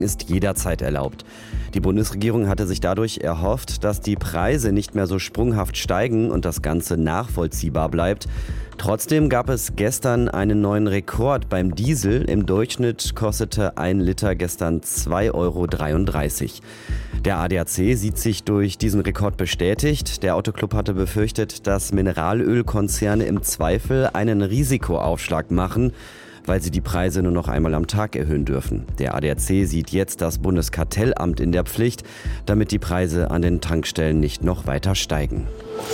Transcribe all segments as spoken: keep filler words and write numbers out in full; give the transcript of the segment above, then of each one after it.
ist jederzeit erlaubt. Die Bundesregierung hatte sich dadurch erhofft, dass die Preise nicht mehr so sprunghaft steigen und das Ganze nachvollziehbar bleibt. Trotzdem gab es gestern einen neuen Rekord beim Diesel. Im Durchschnitt kostete ein Liter gestern zwei Euro dreiunddreißig. Der A D A C sieht sich durch diesen Rekord bestätigt. Der Autoclub hatte befürchtet, dass Mineralölkonzerne im Zweifel einen Risikoaufschlag machen, weil sie die Preise nur noch einmal am Tag erhöhen dürfen. Der A D A C sieht jetzt das Bundeskartellamt in der Pflicht, damit die Preise an den Tankstellen nicht noch weiter steigen.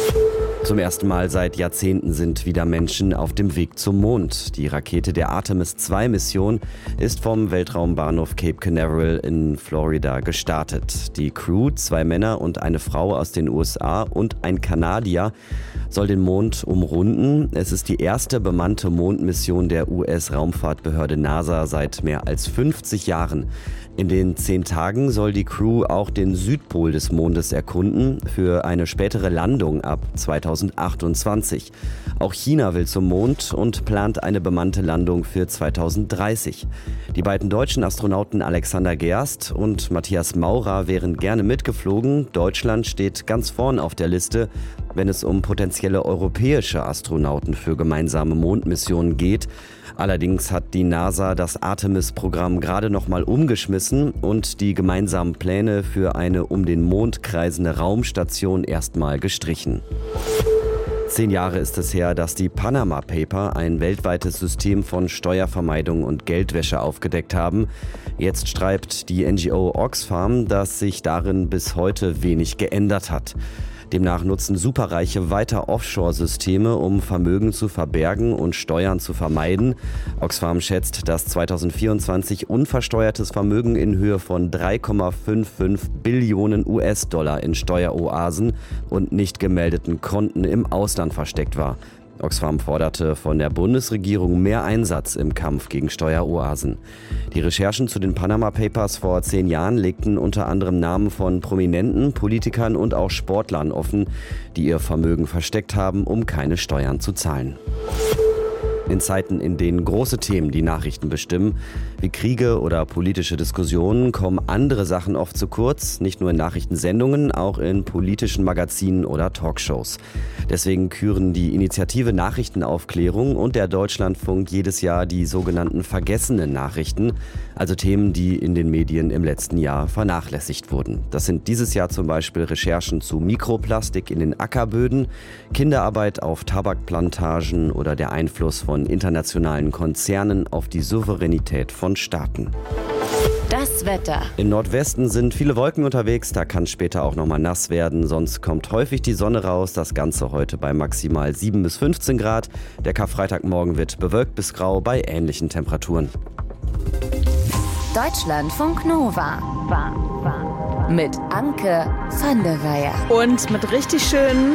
Zum ersten Mal seit Jahrzehnten sind wieder Menschen auf dem Weg zum Mond. Die Rakete der Artemis zwei Mission ist vom Weltraumbahnhof Cape Canaveral in Florida gestartet. Die Crew, zwei Männer und eine Frau aus den U S A und ein Kanadier, soll den Mond umrunden. Es ist die erste bemannte Mondmission der U S-Raumfahrtbehörde NASA seit mehr als fünfzig Jahren. In den zehn Tagen soll die Crew auch den Südpol des Mondes erkunden für eine spätere Landung ab zweitausendachtundzwanzig. Auch China will zum Mond und plant eine bemannte Landung für zweitausenddreißig. Die beiden deutschen Astronauten Alexander Gerst und Matthias Maurer wären gerne mitgeflogen. Deutschland steht ganz vorn auf der Liste, wenn es um potenzielle europäische Astronauten für gemeinsame Mondmissionen geht. Allerdings hat die NASA das Artemis-Programm gerade noch mal umgeschmissen und die gemeinsamen Pläne für eine um den Mond kreisende Raumstation erstmal gestrichen. Zehn Jahre ist es her, dass die Panama Paper ein weltweites System von Steuervermeidung und Geldwäsche aufgedeckt haben. Jetzt schreibt die N G O Oxfam, dass sich darin bis heute wenig geändert hat. Demnach nutzen Superreiche weiter Offshore-Systeme, um Vermögen zu verbergen und Steuern zu vermeiden. Oxfam schätzt, dass zweitausendvierundzwanzig unversteuertes Vermögen in Höhe von drei Komma fünfundfünfzig Billionen U S-Dollar in Steueroasen und nicht gemeldeten Konten im Ausland versteckt war. Oxfam forderte von der Bundesregierung mehr Einsatz im Kampf gegen Steueroasen. Die Recherchen zu den Panama Papers vor zehn Jahren legten unter anderem Namen von Prominenten, Politikern und auch Sportlern offen, die ihr Vermögen versteckt haben, um keine Steuern zu zahlen. In Zeiten, in denen große Themen die Nachrichten bestimmen, wie Kriege oder politische Diskussionen, kommen andere Sachen oft zu kurz, nicht nur in Nachrichtensendungen, auch in politischen Magazinen oder Talkshows. Deswegen küren die Initiative Nachrichtenaufklärung und der Deutschlandfunk jedes Jahr die sogenannten vergessenen Nachrichten, also Themen, die in den Medien im letzten Jahr vernachlässigt wurden. Das sind dieses Jahr zum Beispiel Recherchen zu Mikroplastik in den Ackerböden, Kinderarbeit auf Tabakplantagen oder der Einfluss von internationalen Konzernen auf die Souveränität von Staaten. Das Wetter. Im Nordwesten sind viele Wolken unterwegs, da kann es später auch nochmal nass werden. Sonst kommt häufig die Sonne raus, das Ganze heute bei maximal sieben bis fünfzehn Grad. Der Karfreitagmorgen wird bewölkt bis grau bei ähnlichen Temperaturen. Deutschlandfunk Nova. Mit Anke van der Weyer. Und mit richtig schönen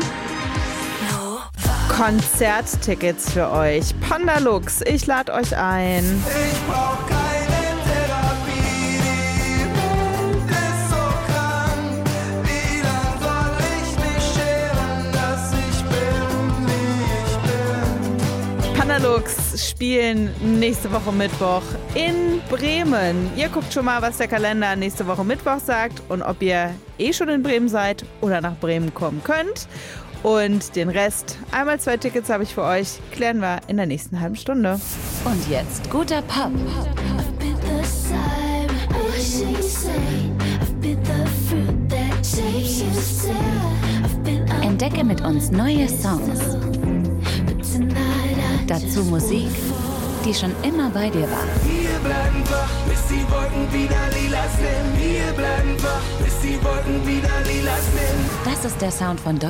Konzerttickets für euch. Pandalux, ich lade euch ein. Ich brauch keine Therapie, die Welt ist so krank. Wie lang soll ich mich scheren, dass ich bin, wie ich bin? Pandalux spielen nächste Woche Mittwoch in Bremen. Ihr guckt schon mal, was der Kalender nächste Woche Mittwoch sagt und ob ihr eh schon in Bremen seid oder nach Bremen kommen könnt. Und den Rest, einmal zwei Tickets habe ich für euch, klären wir in der nächsten halben Stunde. Und jetzt guter Pop. Entdecke mit uns neue Songs. Dazu Musik, die schon immer bei dir war. Wir bleiben wach, bis die Wolken wieder lila sind. Wir bleiben wach, bis die Wolken wieder lila sind. Das ist der Sound von Deutschland.